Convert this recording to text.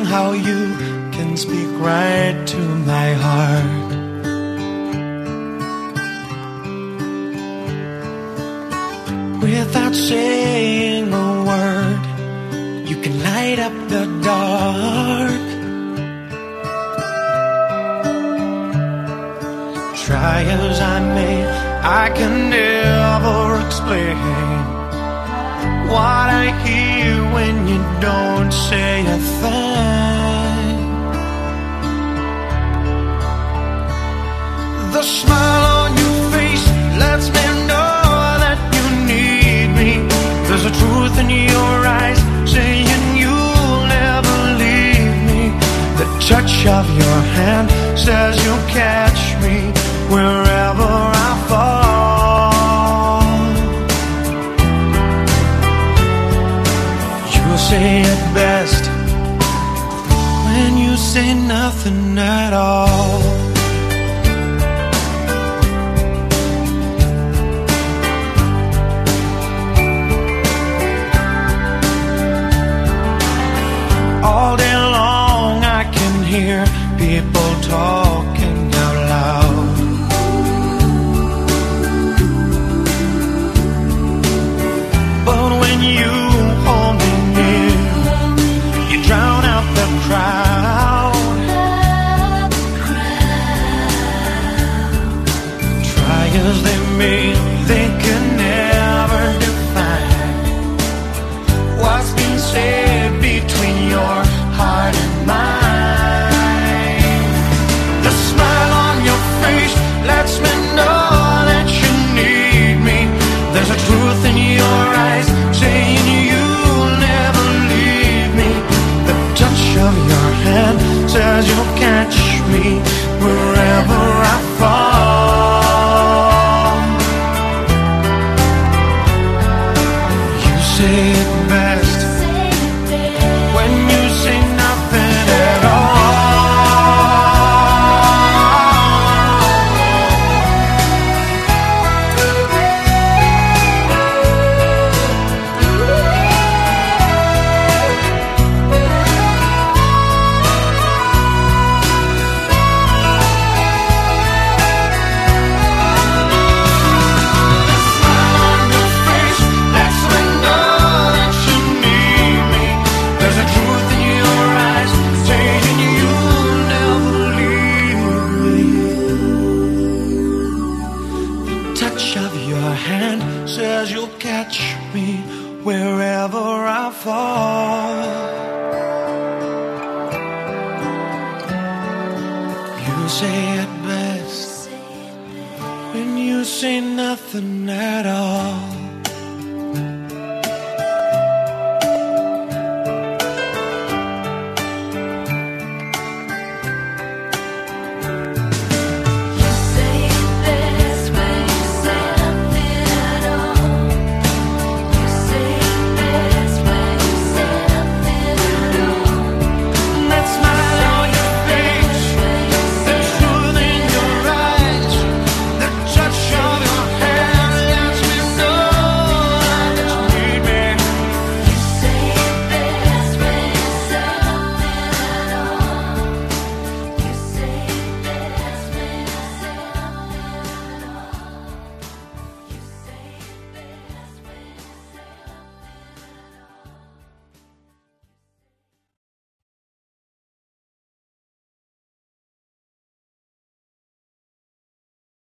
how you can speak right to my heart. Without saying a word, you can light up the dark. Try as I may, I can never explain what I hear when you don't say a thing. The smile on your face lets me know that you need me. There's a truth in your eyes saying you'll never leave me. The touch of your hand says you'll catch me wherever I fall. You say it best when you say nothing at all. All day long I can hear people talking out loud. But when you hold me near, you drown out the crowd. Try as they may, they can never define what's been said between your heart and mine. The smile on your face lets me know that you need me. There's a truth in your eyes saying you'll never leave me. The touch of your hand says you'll catch me wherever I fall. You say it best when you say nothing at all. Says you'll catch me wherever I fall. You say it best when you say nothing at all.